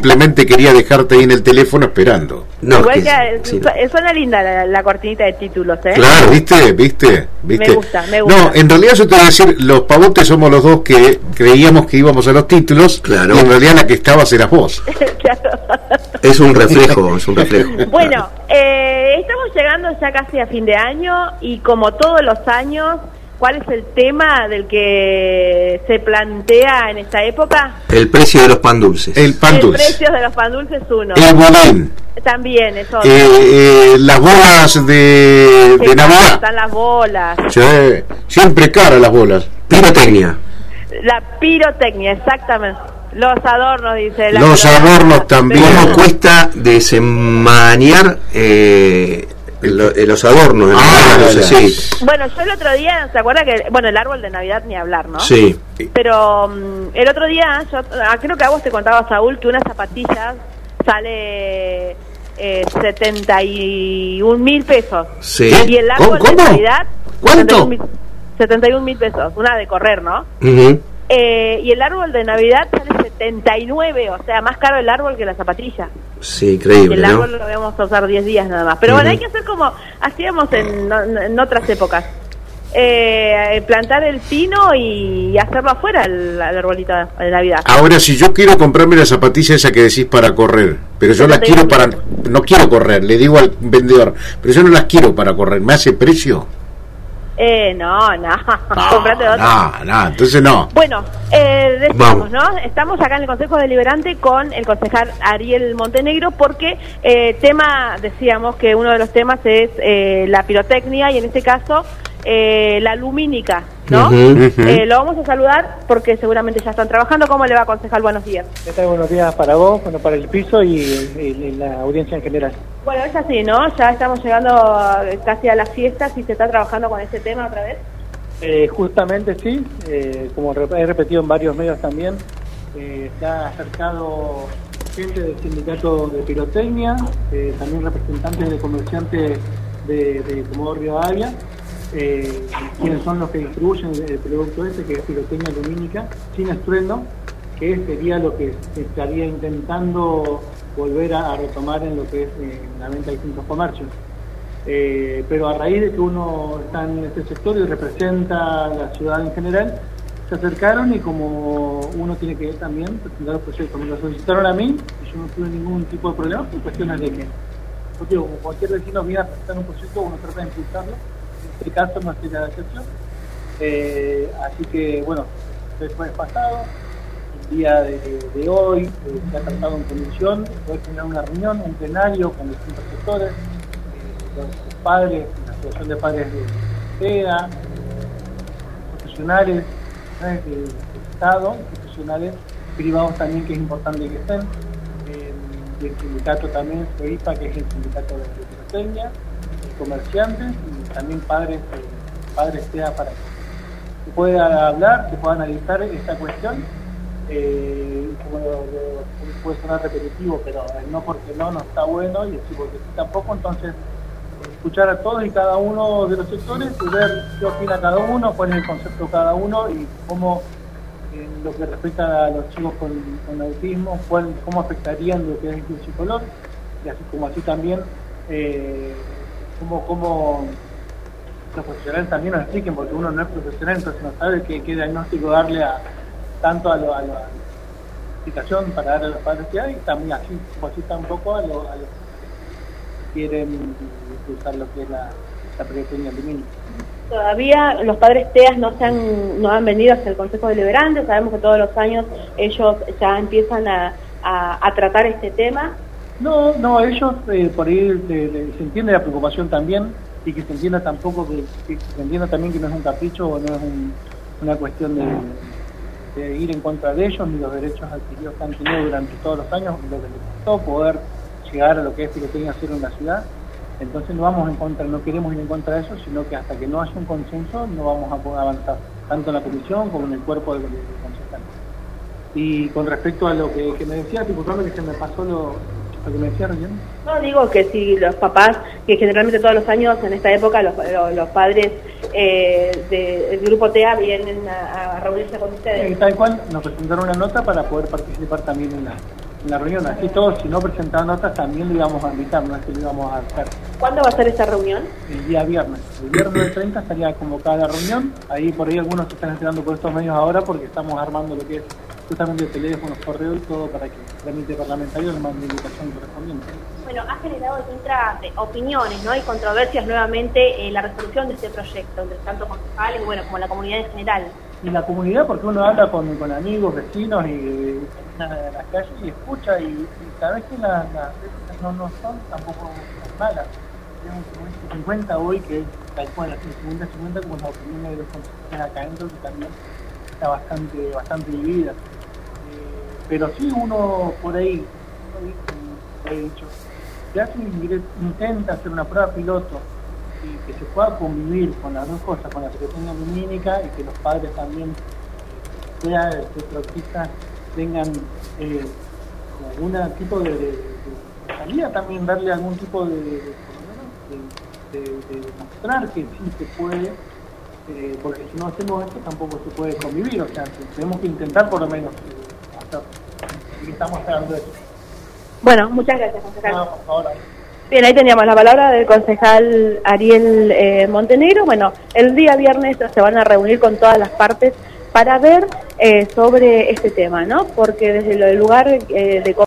simplemente quería dejarte ahí en el teléfono esperando. No, igual que suena linda la cortinita de títulos, ¿eh? Claro, ¿viste? Me gusta. No, en realidad yo te voy a decir, los pavotes somos los dos que creíamos que íbamos a los títulos, claro. Y en realidad la que estabas eras vos. Claro. Es un reflejo. Bueno, estamos llegando ya casi a fin de año y como todos los años, ¿cuál es el tema del que se plantea en esta época? El precio de los pan dulces. El pan dulce. El precio de los pan dulces uno. El budín. También, es otro. Las bolas de Navidad. Están las bolas. Sí, siempre caras las bolas. Pirotecnia. La pirotecnia, exactamente. Los adornos, dice. Los adornos también. ¿Cómo cuesta desenmarañar los adornos? Sí. Bueno, yo el otro día, ¿se acuerda que, bueno, el árbol de Navidad ni hablar, ¿no? Sí. Pero el otro día, yo creo que a vos te contaba, Saúl, que unas zapatillas sale 71.000 pesos. Sí. Y el árbol de Navidad... ¿Cuánto? 71.000 pesos, una de correr, ¿no? Uh-huh. Y el árbol de Navidad sale 79, o sea, más caro el árbol que la zapatilla. Sí, increíble, el árbol lo vamos a usar 10 días nada más. Pero bueno, hay que hacer como hacíamos en otras épocas. Plantar el pino y hacerlo afuera, el arbolito de Navidad. Ahora, si yo quiero comprarme la zapatilla esa que decís para correr, pero yo las quiero para... No quiero correr, le digo al vendedor, pero yo no las quiero para correr, ¿me hace precio? No, comprate otra. No, entonces no. Bueno, decimos, ¿no? Estamos acá en el Consejo Deliberante con el concejal Ariel Montenegro porque decíamos que uno de los temas es la pirotecnia y en este caso la lumínica, ¿no? Lo vamos a saludar porque seguramente ya están trabajando. ¿Cómo le va, concejal? Buenos días. ¿Qué tal? Buenos días para vos, bueno, para el piso y la audiencia en general. Bueno, es así, ¿no? Ya estamos llegando casi a las fiestas y se está trabajando con este tema otra vez. Justamente sí, como he repetido en varios medios también, se ha acercado gente del sindicato de pirotecnia, también representantes de comerciantes de Comodoro Rivadavia, quienes son los que distribuyen el producto que es pirotecnia lumínica, sin estruendo, que sería lo que se estaría intentando volver a retomar en lo que es la venta de distintos comercios. Pero a raíz de que uno está en este sector y representa la ciudad en general, se acercaron y como uno tiene que también presentar los proyectos, me lo solicitaron a mí y yo no tuve ningún tipo de problema por cuestiones de que, porque como cualquier vecino viene a presentar un proyecto, uno trata de impulsarlo, en este caso no sería la excepción. Así que bueno, después pasado, el día de hoy se ha tratado en comisión, poder tener una reunión, un plenario con distintos sectores, los padres, la asociación de padres de TEA, profesionales del Estado, profesionales privados también, que es importante que estén, y el sindicato también, FEIPA, que es el sindicato de pirotecnia, comerciantes y también padres TEA, para que se pueda hablar, se pueda analizar esta cuestión. Como puede sonar repetitivo, pero el no porque no está bueno, y el sí porque sí tampoco. Entonces escuchar a todos y cada uno de los sectores y ver qué opina cada uno, cuál es el concepto de cada uno y cómo, en lo que respecta a los chicos con autismo, cómo afectarían lo que es el psicolor, y así como así también cómo los profesionales también nos expliquen, porque uno no es profesional, entonces no sabe qué diagnóstico darle tanto a la explicación para darle a los padres que hay, y también así tampoco a los que quieren usar lo que es la pirotecnia lumínica. Todavía los padres TEAS no han venido hacia el Consejo Deliberante. Sabemos que todos los años ellos ya empiezan a tratar este tema. No, ellos por ahí se entiende la preocupación también, y que se entienda que se entienda también que no es un capricho o no es una cuestión de ir en contra de ellos ni los derechos adquiridos que han tenido durante todos los años, lo que les costó poder llegar a lo que es pirotecnia cero en la ciudad. Entonces no queremos ir en contra de eso, sino que hasta que no haya un consenso no vamos a poder avanzar, tanto en la comisión como en el cuerpo de concejales. Y con respecto a lo que me decía, disculpame que se me pasó lo que me decía recién. No, digo que si los papás, que generalmente todos los años en esta época los padres del grupo TEA vienen a reunirse con ustedes. Tal cual, nos presentaron una nota para poder participar también en en la reunión, así todos, si no presentaban notas, también lo íbamos a invitar, no es que lo íbamos a hacer. ¿Cuándo va a ser esta reunión? El día viernes. El viernes del 30 estaría convocada la reunión. Ahí por ahí algunos se están enterando por estos medios ahora porque estamos armando lo que es justamente el teléfono, correo y todo para que el trámite parlamentario le mande invitación correspondiente. Bueno, ha generado distintas opiniones, ¿no? Y controversias nuevamente la resolución de este proyecto, entre tanto concejales y bueno, como la comunidad en general. Y la comunidad, porque uno habla con amigos, vecinos y en las calles y escucha y sabes que las no son tampoco malas. Tenemos un 50 hoy que es tal cual, 50-50 como la opinión de los concejales acá adentro, que también está bastante dividida. Pero sí uno por ahí, como he dicho, si alguien intenta hacer una prueba piloto y que se pueda convivir con las dos cosas, con la secretaría lumínica y que los padres también, sea protistas, tengan algún tipo de salida, también darle algún tipo de mostrar que sí se puede, porque si no hacemos esto tampoco se puede convivir, o sea, tenemos que intentar por lo menos hacerlo. Y estamos hablando de eso. Bueno, muchas gracias, concejal. No, por favor. Bien, ahí teníamos la palabra del concejal Ariel Montenegro. Bueno, el día viernes se van a reunir con todas las partes para ver sobre este tema, ¿no? Porque desde el lugar de